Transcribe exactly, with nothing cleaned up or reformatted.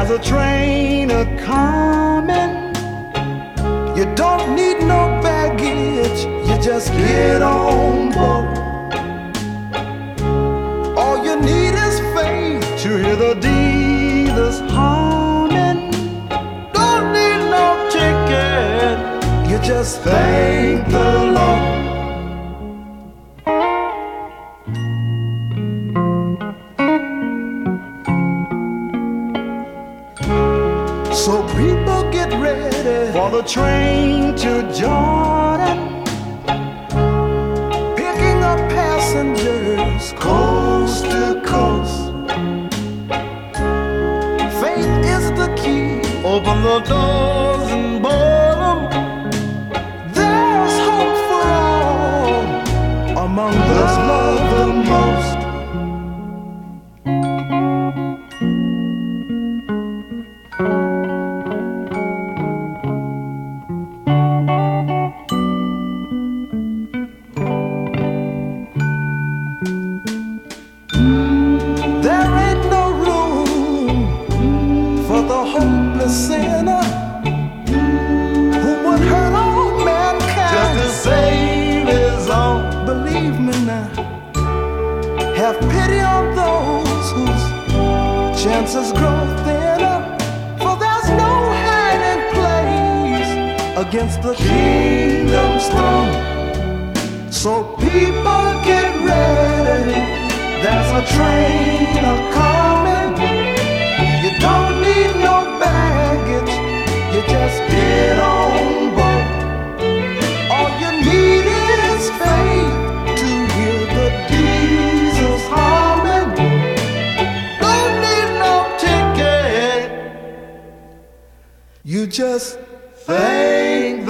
There's a train a coming. You don't need no baggage, you just get on board. All you need is faith to hear the dealers humming. Don't need no ticket, you just thank the Lord. So people get ready for the train to Jordan, picking up passengers coast to coast. Faith is the key, open the doors and board them. There's hope for all among those loved the most. Sinner who would hurt all mankind just to save his own. Believe me now, have pity on those whose chances grow thinner, for there's no hiding place against the kingdom's throne. So people get ready, there's a train a-coming. You don't need no baggage, you just get on board. All you need is faith to hear the diesels humming. Don't need no ticket, you just thank